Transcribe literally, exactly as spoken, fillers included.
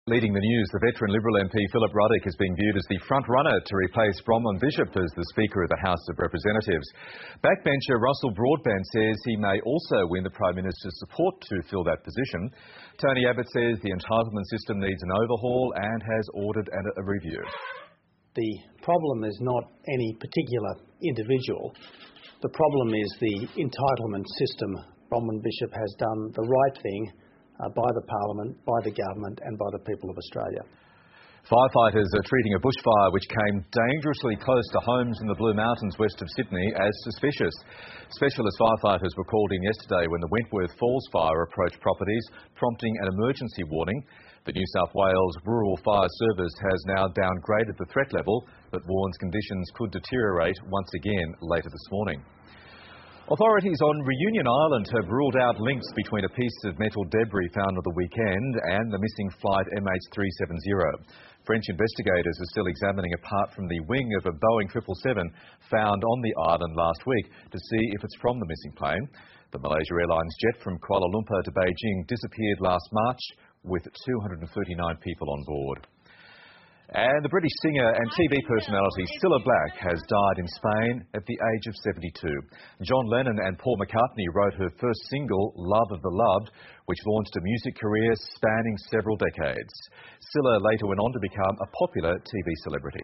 Leading the news, the veteran Liberal M P Philip Ruddock is being viewed as the front-runner to replace Bronwyn Bishop as the Speaker of the House of Representatives. Backbencher Russell Broadbent says he may also win the Prime Minister's support to fill that position. Tony Abbott says the entitlement system needs an overhaul and has ordered a review. The problem is not any particular individual. The problem is the entitlement system. Bronwyn Bishop has done the right thing Uh, by the Parliament, by the Government and by the people of Australia. Firefighters are treating a bushfire which came dangerously close to homes in the Blue Mountains west of Sydney as suspicious. Specialist firefighters were called in yesterday when the Wentworth Falls fire approached properties, prompting an emergency warning. The New South Wales Rural Fire Service has now downgraded the threat level, but warns conditions could deteriorate once again later this morning. Authorities on Reunion Island have ruled out links between a piece of metal debris found on the weekend and the missing flight M H three seventy. French investigators are still examining a part from the wing of a Boeing triple seven found on the island last week to see if it's from the missing plane. The Malaysia Airlines jet from Kuala Lumpur to Beijing disappeared last March with two hundred thirty-nine people on board. And the British singer and T V personality Cilla Black has died in Spain at the age of seventy-two. John Lennon and Paul McCartney wrote her first single, Love of the Loved, which launched a music career spanning several decades. Cilla later went on to become a popular T V celebrity.